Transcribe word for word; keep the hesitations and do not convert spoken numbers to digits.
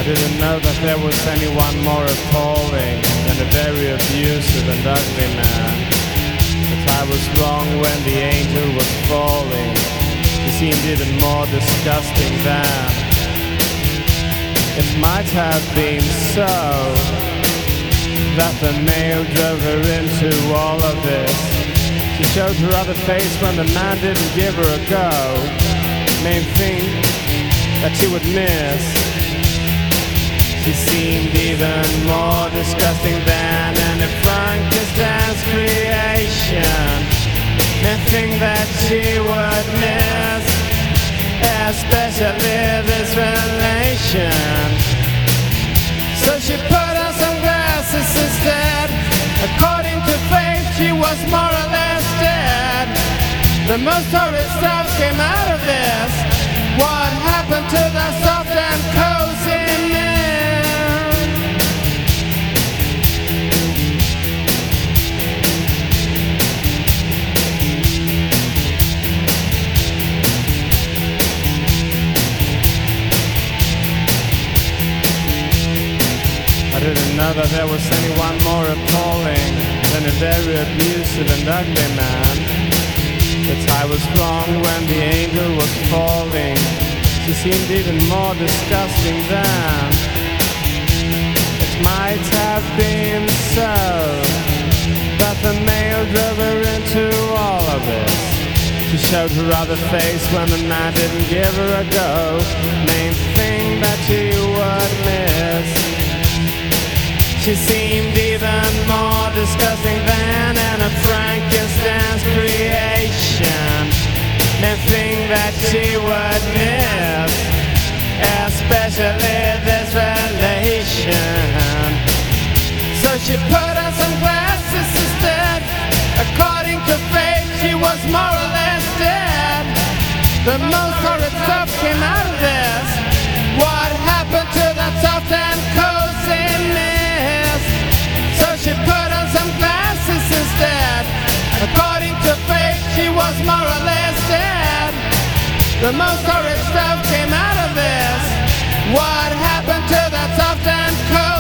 didn't know that there was anyone more appalling than a very abusive and ugly man. But I was wrong when the angel was falling. He seemed even more disgusting than. It might have been so that the male drove her into all of this. She showed her other face when the man didn't give her a go. Main thing that she would miss. She seemed even more disgusting than any Frankenstein's creation. Main thing that she would miss, especially this relation. So she put on some glasses instead. According to faith, she was more or less dead. The most horrid stuff came out of this. What happened to the soft and cozy man? I didn't know that there was anyone more appalling than a very abusive and ugly man. But I was wrong when the angel was falling. She seemed even more disgusting than. It might have been so that the male drove her into all of this. She showed her other face when the man didn't give her a go. Main thing that she would miss. She seemed even more disgusting than a Frankenstein's creation. Nothing that she would miss, especially this relation. So she put on some glasses instead. According to faith, she was more or less dead. The most horrid stuff came out of this. What happened to that soft and cozy mist? So she put on some glasses instead. According to faith, she was more or less dead. The most horrid stuff came out of this. What happened to that soft and cozy?